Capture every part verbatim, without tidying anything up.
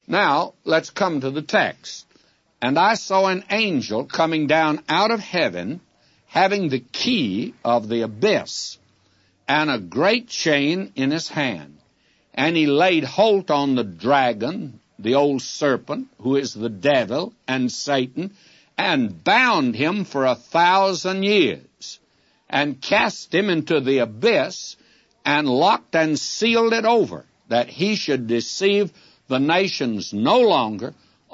Now, let's come to the text. And I saw an angel coming down out of heaven, having the key of the abyss, and a great chain in his hand. And he laid hold on the dragon, the old serpent, who is the devil and Satan, and bound him for a thousand years, and cast him into the abyss, and locked and sealed it over, that he should deceive the nations no longer,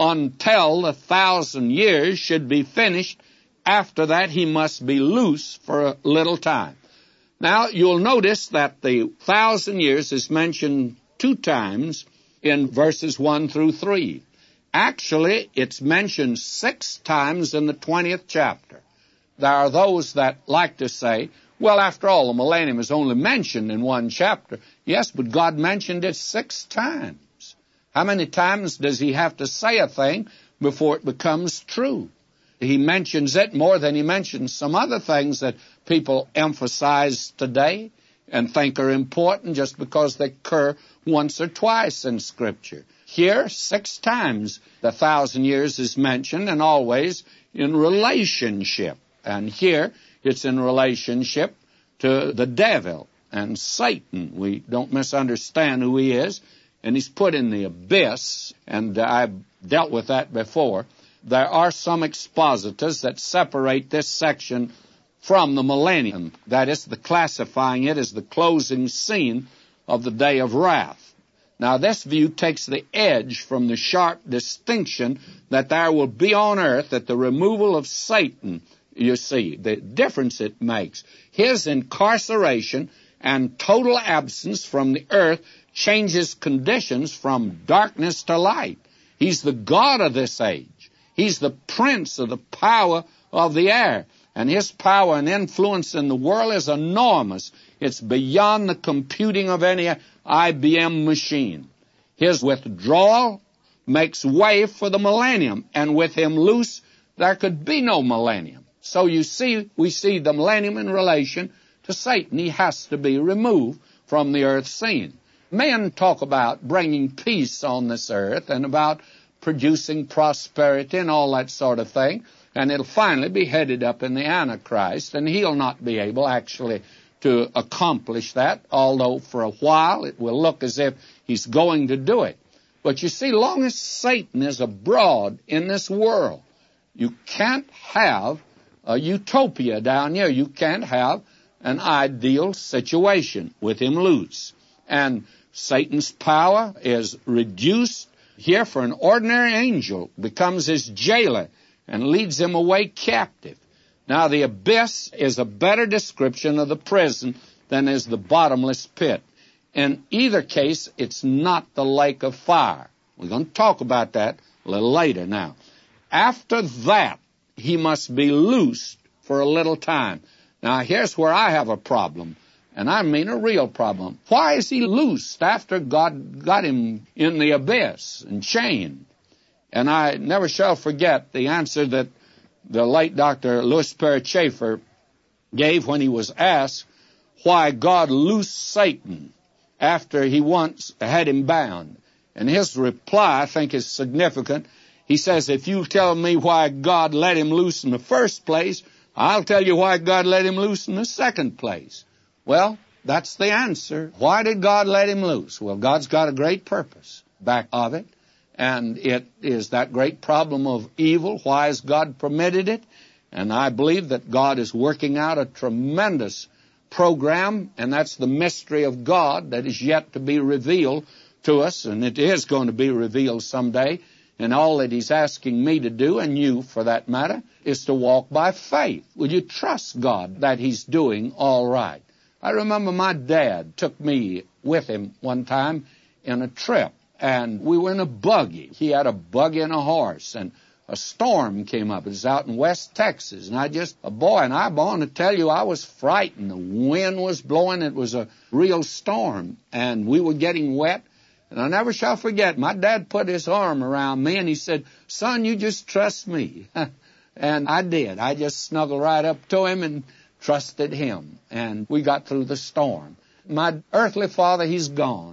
until the thousand years should be finished. After that he must be loose for a little time. Now, you'll notice that the thousand years is mentioned two times in verses one through three. Actually, it's mentioned six times in the twentieth chapter. There are those that like to say, well, after all, the millennium is only mentioned in one chapter. Yes, but God mentioned it six times. How many times does he have to say a thing before it becomes true? He mentions it more than he mentions some other things that people emphasize today and think are important just because they occur once or twice in Scripture. Here, six times the thousand years is mentioned, and always in relationship. And here, it's in relationship to the devil and Satan. We don't misunderstand who he is. And he's put in the abyss, and I've dealt with that before. There are some expositors that separate this section from the millennium. That is, the classifying it as the closing scene of the day of wrath. Now, this view takes the edge from the sharp distinction that there will be on earth at the removal of Satan, you see, the difference it makes. His incarceration and total absence from the earth changes conditions from darkness to light. He's the God of this age. He's the prince of the power of the air. And his power and influence in the world is enormous. It's beyond the computing of any I B M machine. His withdrawal makes way for the millennium. And with him loose, there could be no millennium. So you see, we see the millennium in relation to Satan. He has to be removed from the earth scene. Men talk about bringing peace on this earth and about producing prosperity and all that sort of thing. And it'll finally be headed up in the Antichrist, and he'll not be able actually to accomplish that, although for a while it will look as if he's going to do it. But you see, long as Satan is abroad in this world, you can't have a utopia down here. You can't have an ideal situation with him loose. And Satan's power is reduced here for an ordinary angel, becomes his jailer, and leads him away captive. Now, the abyss is a better description of the prison than is the bottomless pit. In either case, it's not the lake of fire. We're going to talk about that a little later now. After that, he must be loosed for a little time. Now, here's where I have a problem, and I mean a real problem. Why is he loosed after God got him in the abyss and chained? And I never shall forget the answer that the late Doctor Louis Perry Chafer gave when he was asked why God loosed Satan after he once had him bound. And his reply, I think, is significant. He says, if you tell me why God let him loose in the first place, I'll tell you why God let him loose in the second place. Well, that's the answer. Why did God let him loose? Well, God's got a great purpose back of it. And it is that great problem of evil. Why has God permitted it? And I believe that God is working out a tremendous program, and that's the mystery of God that is yet to be revealed to us, and it is going to be revealed someday. And all that he's asking me to do, and you for that matter, is to walk by faith. Will you trust God that he's doing all right? I remember my dad took me with him one time in a trip. And we were in a buggy. He had a buggy and a horse, and a storm came up. It was out in West Texas, and I just, a boy, and I want to tell you, I was frightened. The wind was blowing. It was a real storm, and we were getting wet. And I never shall forget, my dad put his arm around me, and he said, son, you just trust me. And I did. I just snuggled right up to him and trusted him, and we got through the storm. My earthly father, he's gone.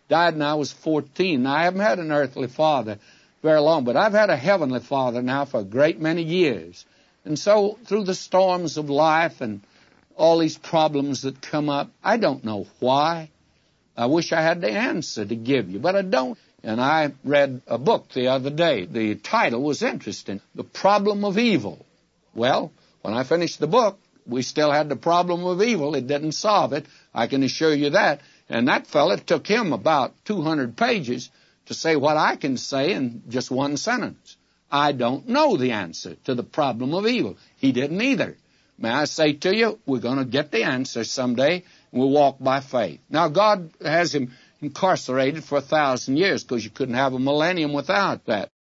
Died when I was fourteen. Now, I haven't had an earthly father very long, but I've had a heavenly father now for a great many years. And so, through the storms of life and all these problems that come up, I don't know why. I wish I had the answer to give you, but I don't. And I read a book the other day. The title was interesting, The Problem of Evil. Well, when I finished the book, we still had the problem of evil. It didn't solve it. I can assure you that. And that fellow, it took him about two hundred pages to say what I can say in just one sentence. I don't know the answer to the problem of evil. He didn't either. May I say to you, we're going to get the answer someday, and we'll walk by faith. Now, God has him incarcerated for a thousand years because you couldn't have a millennium without that.